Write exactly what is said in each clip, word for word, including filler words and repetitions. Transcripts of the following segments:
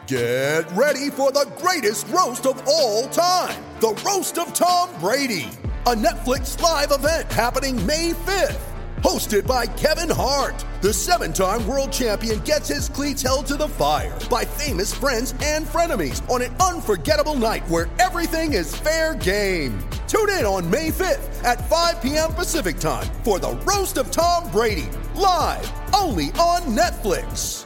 Get ready for the greatest roast of all time, the Roast of Tom Brady, a Netflix live event happening May fifth. Hosted by Kevin Hart, the seven-time world champion gets his cleats held to the fire by famous friends and frenemies on an unforgettable night where everything is fair game. Tune in on May fifth at five p.m. Pacific time for the Roast of Tom Brady, live only on Netflix.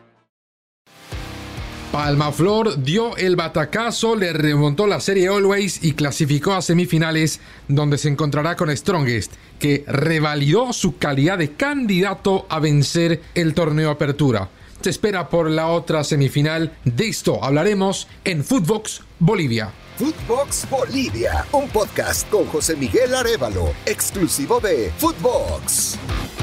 Palmaflor dio el batacazo, le remontó la serie Always y clasificó a semifinales, donde se encontrará con Strongest, que revalidó su calidad de candidato a vencer el torneo Apertura. Se espera por la otra semifinal. De esto hablaremos en Footbox Bolivia. Footbox Bolivia, un podcast con José Miguel Arévalo, exclusivo de Footbox.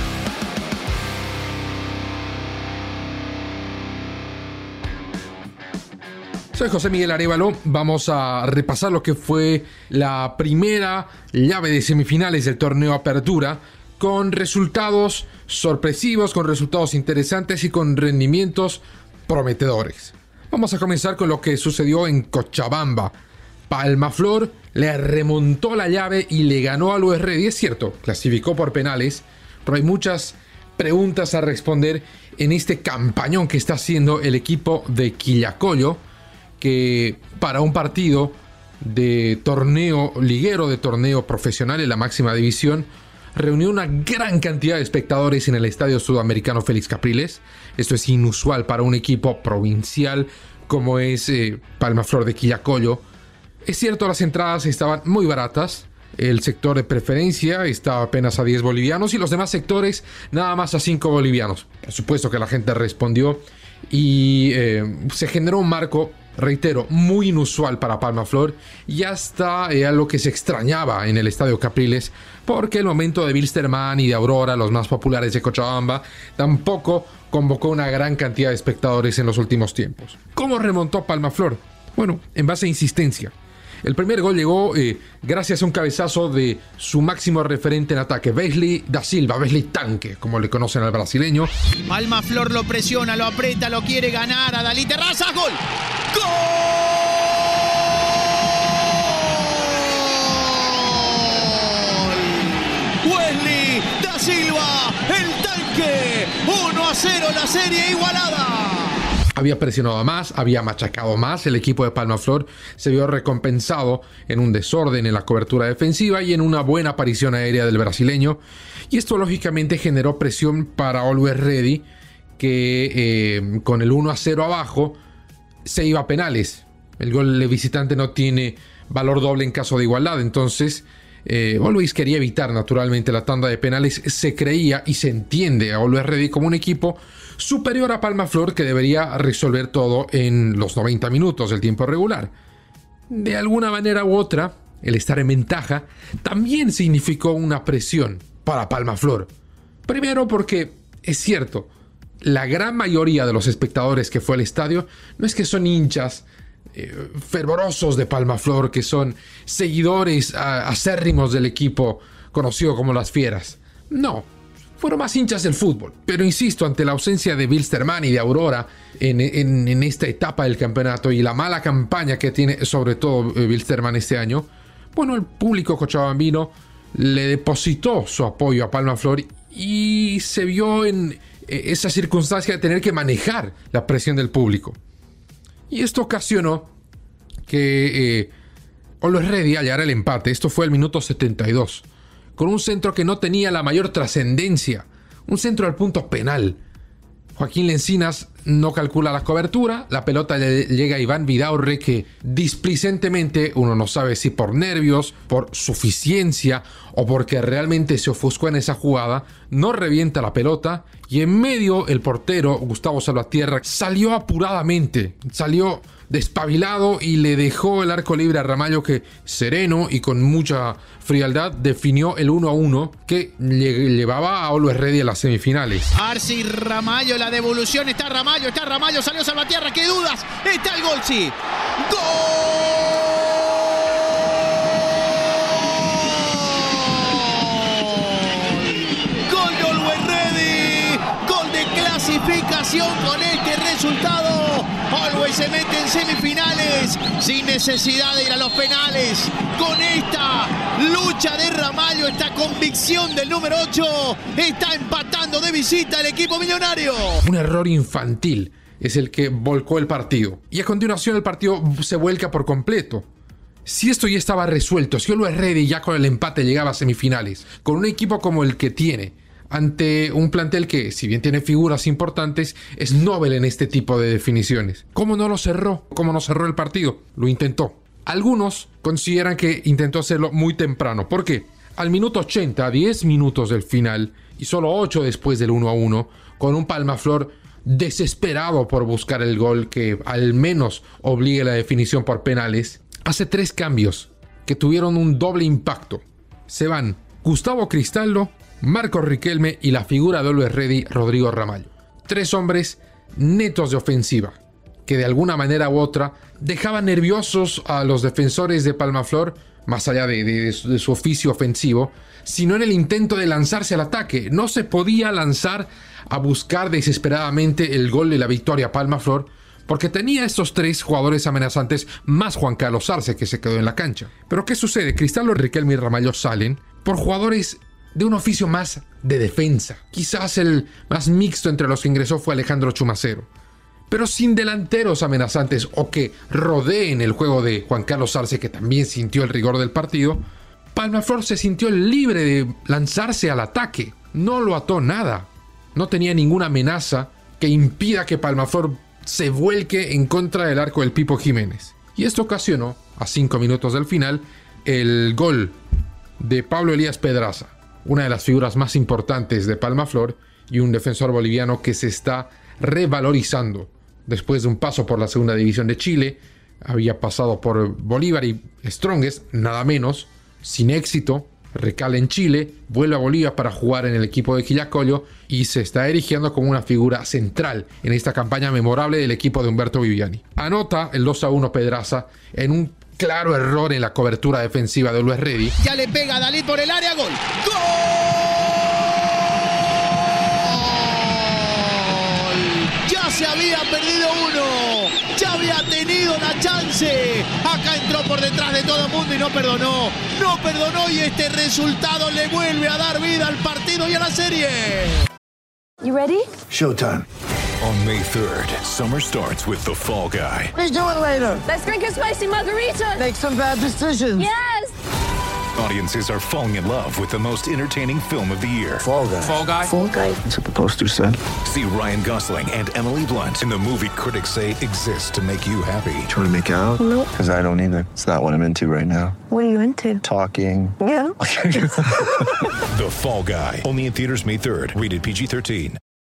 Soy José Miguel Arévalo. Vamos a repasar lo que fue la primera llave de semifinales del torneo Apertura, con resultados sorpresivos, con resultados interesantes y con rendimientos prometedores. Vamos a comenzar con lo que sucedió en Cochabamba. Palmaflor le remontó la llave y le ganó a Always Ready. Es cierto, clasificó por penales, pero hay muchas preguntas a responder en este campañón que está haciendo el equipo de Quillacollo, que para un partido de torneo liguero, de torneo profesional en la máxima división, reunió una gran cantidad de espectadores en el Estadio Sudamericano Félix Capriles. Esto es inusual para un equipo provincial como es eh, Palmaflor de Quillacollo. Es cierto, las entradas estaban muy baratas. El sector de preferencia estaba apenas a diez bolivianos y los demás sectores nada más a cinco bolivianos. Por supuesto que la gente respondió y eh, se generó un marco, reitero, muy inusual para Palmaflor, y hasta eh, algo que se extrañaba en el Estadio Capriles, porque el momento de Wilstermann y de Aurora, los más populares de Cochabamba, tampoco convocó una gran cantidad de espectadores en los últimos tiempos. ¿Cómo remontó Palmaflor? Bueno, en base a insistencia. El primer gol llegó eh, gracias a un cabezazo de su máximo referente en ataque, Wesley da Silva, Wesley Tanque, como le conocen al brasileño. Palmaflor lo presiona, lo aprieta, lo quiere ganar a Dalí Terrazas. ¡Gol! ¡Gol! Wesley da Silva, el Tanque. uno a cero la serie igualada. Había presionado más, había machacado más. El equipo de Palmaflor se vio recompensado en un desorden en la cobertura defensiva y en una buena aparición aérea del brasileño. Y esto lógicamente generó presión para Always Ready, que eh, con el uno a cero abajo se iba a penales. El gol de visitante no tiene valor doble en caso de igualdad. Entonces eh, Always quería evitar naturalmente la tanda de penales. Se creía y se entiende a Always Ready como un equipo superior a Palmaflor, que debería resolver todo en los noventa minutos del tiempo regular. De alguna manera u otra, el estar en ventaja también significó una presión para Palmaflor. Primero porque, es cierto, la gran mayoría de los espectadores que fue al estadio no es que son hinchas eh, fervorosos de Palmaflor, que son seguidores a, acérrimos del equipo conocido como las Fieras. No. Fueron más hinchas del fútbol, pero insisto, ante la ausencia de Wilstermann y de Aurora en, en, en esta etapa del campeonato y la mala campaña que tiene sobre todo eh, Wilstermann este año, bueno, el público cochabambino le depositó su apoyo a Palmaflor y se vio en eh, esa circunstancia de tener que manejar la presión del público. Y esto ocasionó que eh, Always Ready hallara el empate. Esto fue el minuto setenta y dos. Con un centro que no tenía la mayor trascendencia, un centro al punto penal. Joaquín Lencinas no calcula la cobertura, la pelota le llega a Iván Vidaurre, que displicentemente, uno no sabe si por nervios, por suficiencia o porque realmente se ofuscó en esa jugada, no revienta la pelota y en medio el portero Gustavo Salvatierra salió apuradamente, salió despabilado y le dejó el arco libre a Ramallo, que sereno y con mucha frialdad definió el uno a uno que le llevaba a Always Ready a las semifinales. Arce y Ramallo, la devolución, está Ramallo, está Ramallo, salió Salvatierra, qué dudas, está el gol, sí. ¡Gol! ¡Gol de Always Ready! ¡Gol de clasificación con este resultado! Always el semifinales sin necesidad de ir a los penales. Con esta lucha de Ramallo, esta convicción del número ocho, está empatando de visita el equipo millonario. Un error infantil es el que volcó el partido. Y a continuación el partido se vuelca por completo. Si esto ya estaba resuelto, si Always Ready ya con el empate llegaba a semifinales, con un equipo como el que tiene, ante un plantel que, si bien tiene figuras importantes, es novel en este tipo de definiciones. ¿Cómo no lo cerró? ¿Cómo no cerró el partido? Lo intentó. Algunos consideran que intentó hacerlo muy temprano. ¿Por qué? Al minuto ochenta, a diez minutos del final, y solo ocho después del uno a uno, con un Palmaflor desesperado por buscar el gol que al menos obligue la definición por penales, hace tres cambios que tuvieron un doble impacto. Se van Gustavo Cristaldo, Marcos Riquelme y la figura de Always Ready, Rodrigo Ramallo. Tres hombres netos de ofensiva, que de alguna manera u otra dejaban nerviosos a los defensores de Palmaflor, más allá de, de, de su oficio ofensivo, sino en el intento de lanzarse al ataque. No se podía lanzar a buscar desesperadamente el gol de la victoria a Palmaflor, porque tenía estos tres jugadores amenazantes, más Juan Carlos Arce, que se quedó en la cancha. Pero ¿qué sucede? Cristaldo, Riquelme y Ramallo salen por jugadores de un oficio más de defensa. Quizás el más mixto entre los que ingresó fue Alejandro Chumacero. Pero sin delanteros amenazantes o que rodeen el juego de Juan Carlos Arce, que también sintió el rigor del partido, Palmaflor se sintió libre de lanzarse al ataque. No lo ató nada. No tenía ninguna amenaza que impida que Palmaflor se vuelque en contra del arco del Pipo Jiménez. Y esto ocasionó, a cinco minutos del final, el gol de Pablo Elías Pedraza, una de las figuras más importantes de Palmaflor y un defensor boliviano que se está revalorizando después de un paso por la segunda división de Chile. Había pasado por Bolívar y Strongest, nada menos, sin éxito. Recala en Chile, vuelve a Bolivia para jugar en el equipo de Quillacollo y se está erigiendo como una figura central en esta campaña memorable del equipo de Humberto Viviani. Anota el dos a uno Pedraza en un claro error en la cobertura defensiva de Always Ready. Ya le pega a Dalí por el área, gol. ¡Gol! Ya se había perdido uno, ya había tenido la chance. Acá entró por detrás de todo el mundo y no perdonó. No perdonó y este resultado le vuelve a dar vida al partido y a la serie. You ready? Showtime. On May third, summer starts with The Fall Guy. Let's do it later. Let's drink a spicy margarita. Make some bad decisions. Yes! Audiences are falling in love with the most entertaining film of the year. Fall Guy. Fall Guy? Fall guy. That's what the poster said. See Ryan Gosling and Emily Blunt in the movie critics say exists to make you happy. Trying to make it out? Nope. Because I don't either. It's not what I'm into right now. What are you into? Talking. Yeah. The Fall Guy. Only in theaters May third. Rated P G thirteen.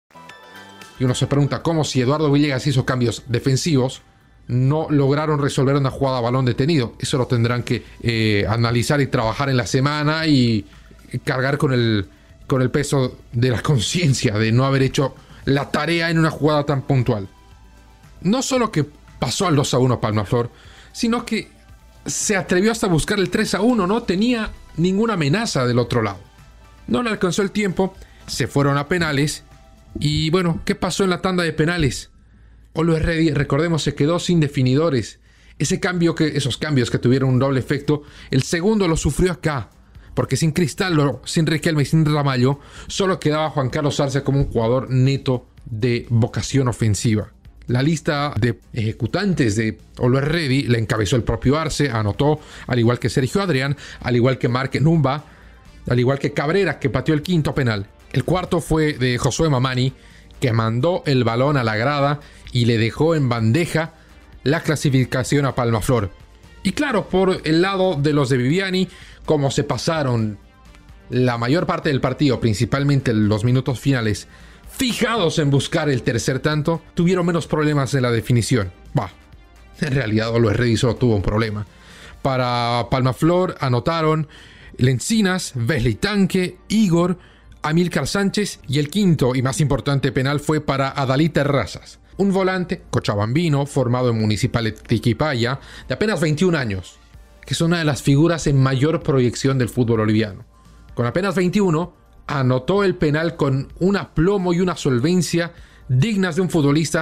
Y uno se pregunta cómo, si Eduardo Villegas hizo cambios defensivos, no lograron resolver una jugada a balón detenido. Eso lo tendrán que eh, analizar y trabajar en la semana y cargar con el, con el peso de la conciencia de no haber hecho la tarea en una jugada tan puntual. No solo que pasó al dos a uno Palmaflor, sino que se atrevió hasta buscar el tres a uno. No tenía ninguna amenaza del otro lado. No le alcanzó el tiempo, se fueron a penales. Y bueno, ¿qué pasó en la tanda de penales? Always Ready, recordemos, se quedó sin definidores. Ese cambio que, esos cambios que tuvieron un doble efecto, el segundo lo sufrió acá, porque sin Cristaldo, sin Riquelme y sin Ramallo, solo quedaba Juan Carlos Arce como un jugador neto de vocación ofensiva. La lista de ejecutantes de Always Ready la encabezó el propio Arce, anotó, al igual que Sergio Adrián, al igual que Marc Numba, al igual que Cabrera, que pateó el quinto penal. El cuarto fue de Josué Mamani, que mandó el balón a la grada y le dejó en bandeja la clasificación a Palmaflor. Y claro, por el lado de los de Viviani, como se pasaron la mayor parte del partido, principalmente los minutos finales, fijados en buscar el tercer tanto, tuvieron menos problemas en la definición. Bah, en realidad Always Ready solo tuvo un problema. Para Palmaflor anotaron Lencinas, Wesley Tanque, Igor, Amílcar Sánchez, y el quinto y más importante penal fue para Adalí Terrazas, un volante cochabambino formado en Municipal de Tiquipaya de apenas veintiún años, que es una de las figuras en mayor proyección del fútbol boliviano. Con apenas veintiuno, anotó el penal con un aplomo y una solvencia dignas de un futbolista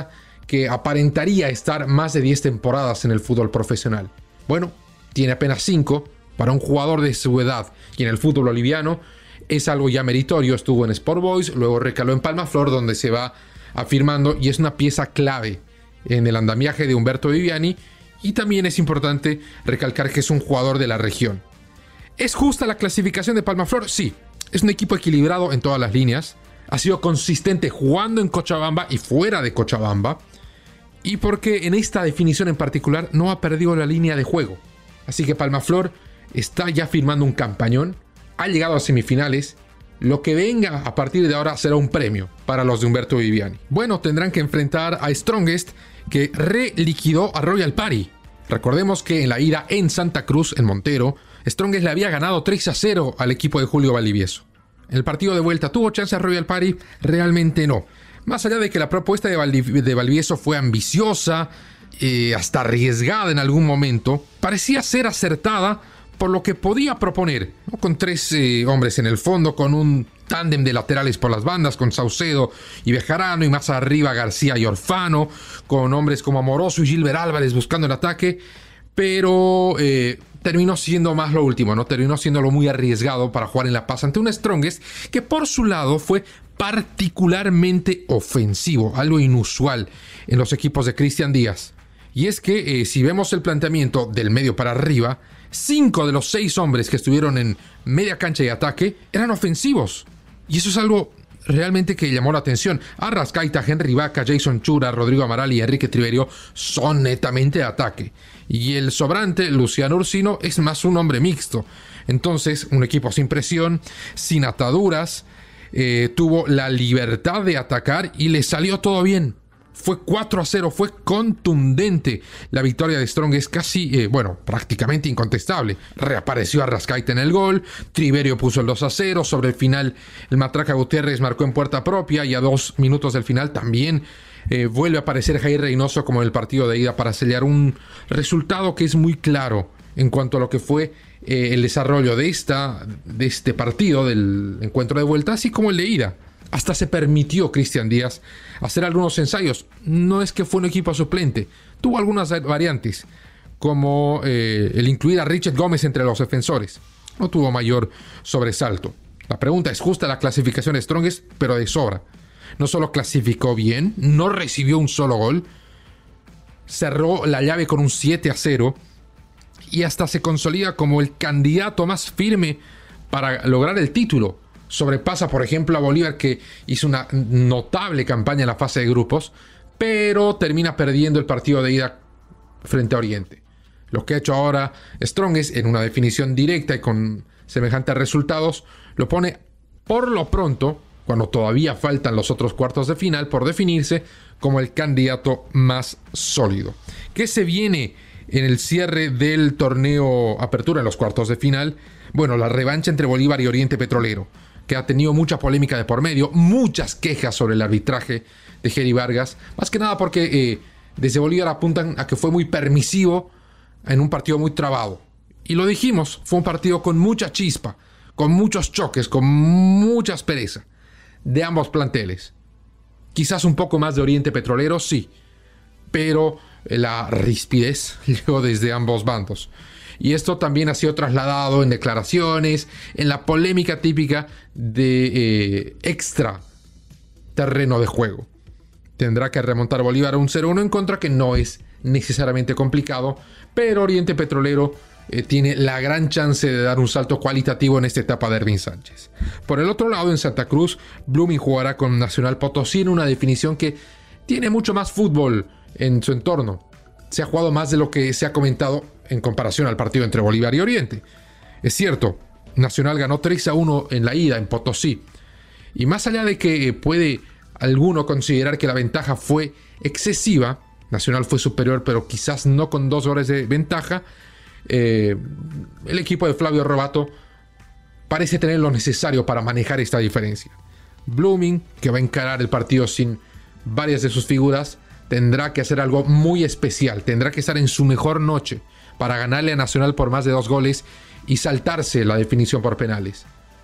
que aparentaría estar más de diez temporadas en el fútbol profesional. Bueno, tiene apenas cinco. Para un jugador de su edad y en el fútbol boliviano es algo ya meritorio. Estuvo en Sport Boys, luego recaló en Palmaflor, donde se va afirmando y es una pieza clave en el andamiaje de Humberto Viviani. Y también es importante recalcar que es un jugador de la región. ¿Es justa la clasificación de Palmaflor? Sí. Es un equipo equilibrado en todas las líneas. Ha sido consistente jugando en Cochabamba y fuera de Cochabamba. Y porque en esta definición en particular no ha perdido la línea de juego. Así que Palmaflor está ya firmando un campañón, ha llegado a semifinales. Lo que venga a partir de ahora será un premio para los de Humberto Viviani. Bueno, tendrán que enfrentar a Strongest, que reliquidó a Royal Party. Recordemos que en la ida en Santa Cruz, en Montero, Strongest le había ganado tres a cero al equipo de Julio Valdivieso. En el partido de vuelta, ¿tuvo chance a Royal Party? Realmente no. Más allá de que la propuesta de, Valdiv- de Valdivieso fue ambiciosa, eh, hasta arriesgada en algún momento, parecía ser acertada por lo que podía proponer, ¿no? Con tres eh, hombres en el fondo, con un tándem de laterales por las bandas, con Saucedo y Bejarano, y más arriba García y Orfano, con hombres como Amoroso y Gilbert Álvarez buscando el ataque, pero eh, terminó siendo más lo último, ¿no? Terminó siendo lo muy arriesgado para jugar en La Paz ante un Strongest que por su lado fue particularmente ofensivo, algo inusual en los equipos de Cristian Díaz. Y es que eh, si vemos el planteamiento del medio para arriba, cinco de los seis hombres que estuvieron en media cancha y ataque eran ofensivos. Y eso es algo realmente que llamó la atención. Arrascaita, Henry Vaca, Jason Chura, Rodrigo Amaral y Enrique Triverio son netamente de ataque. Y el sobrante, Luciano Ursino, es más un hombre mixto. Entonces, un equipo sin presión, sin ataduras, eh, tuvo la libertad de atacar y le salió todo bien. Fue cuatro a cero, fue contundente la victoria de Strongest, casi, eh, bueno, prácticamente incontestable. Reapareció Arrascaita en el gol, Triverio puso el dos a cero, sobre el final el Matraca Gutiérrez marcó en puerta propia y a dos minutos del final también eh, vuelve a aparecer Jair Reynoso como en el partido de ida para sellar un resultado que es muy claro en cuanto a lo que fue eh, el desarrollo de, esta, de este partido, del encuentro de vuelta, así como el de ida. Hasta se permitió Cristian Díaz hacer algunos ensayos. No es que fue un equipo suplente. Tuvo algunas variantes, como eh, el incluir a Richard Gómez entre los defensores. No tuvo mayor sobresalto. La pregunta es justa la clasificación de Strongest, pero de sobra. No solo clasificó bien, no recibió un solo gol, cerró la llave con un siete a cero y hasta se consolida como el candidato más firme para lograr el título. Sobrepasa, por ejemplo, a Bolívar, que hizo una notable campaña en la fase de grupos, pero termina perdiendo el partido de ida frente a Oriente. Lo que ha hecho ahora Strongest en una definición directa y con semejantes resultados lo pone por lo pronto, cuando todavía faltan los otros cuartos de final por definirse, como el candidato más sólido. ¿Qué se viene en el cierre del torneo Apertura en los cuartos de final? Bueno, la revancha entre Bolívar y Oriente Petrolero, que ha tenido mucha polémica de por medio, muchas quejas sobre el arbitraje de Jerry Vargas, más que nada porque eh, desde Bolívar apuntan a que fue muy permisivo en un partido muy trabado. Y lo dijimos, fue un partido con mucha chispa, con muchos choques, con mucha aspereza de ambos planteles. Quizás un poco más de Oriente Petrolero, sí, pero la rispidez llegó desde ambos bandos. Y esto también ha sido trasladado en declaraciones, en la polémica típica de eh, extra terreno de juego. Tendrá que remontar Bolívar a un cero uno en contra, que no es necesariamente complicado, pero Oriente Petrolero eh, tiene la gran chance de dar un salto cualitativo en esta etapa de Ervin Sánchez. Por el otro lado, en Santa Cruz, Blooming jugará con Nacional Potosí en una definición que tiene mucho más fútbol en su entorno. Se ha jugado más de lo que se ha comentado en comparación al partido entre Bolívar y Oriente. Es cierto, Nacional ganó tres a uno en la ida en Potosí. Y más allá de que puede alguno considerar que la ventaja fue excesiva, Nacional fue superior, pero quizás no con dos goles de ventaja, eh, el equipo de Flavio Robato parece tener lo necesario para manejar esta diferencia. Blooming, que va a encarar el partido sin varias de sus figuras, tendrá que hacer algo muy especial, tendrá que estar en su mejor noche para ganarle a Nacional por más de dos goles y saltarse la definición por penales.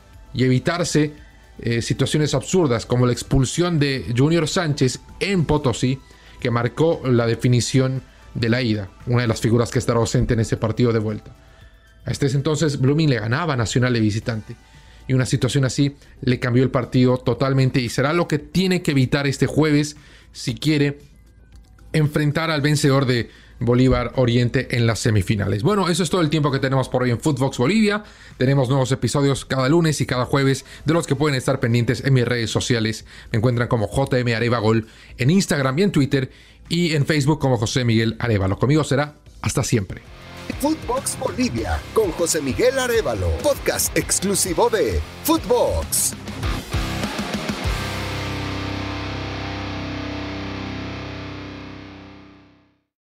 Y evitarse eh, situaciones absurdas como la expulsión de Junior Sánchez en Potosí, que marcó la definición de la ida, una de las figuras que estará ausente en ese partido de vuelta. A este entonces Blooming le ganaba a Nacional de visitante, y una situación así le cambió el partido totalmente, y será lo que tiene que evitar este jueves si quiere enfrentar al vencedor de Bolívar Oriente en las semifinales. Bueno, eso es todo el tiempo que tenemos por hoy en Footbox Bolivia. Tenemos nuevos episodios cada lunes y cada jueves, de los que pueden estar pendientes en mis redes sociales. Me encuentran como J M Arevagol en Instagram y en Twitter, y en Facebook como José Miguel Arevalo. Conmigo será hasta siempre. Footbox Bolivia con José Miguel Arevalo, podcast exclusivo de Footbox.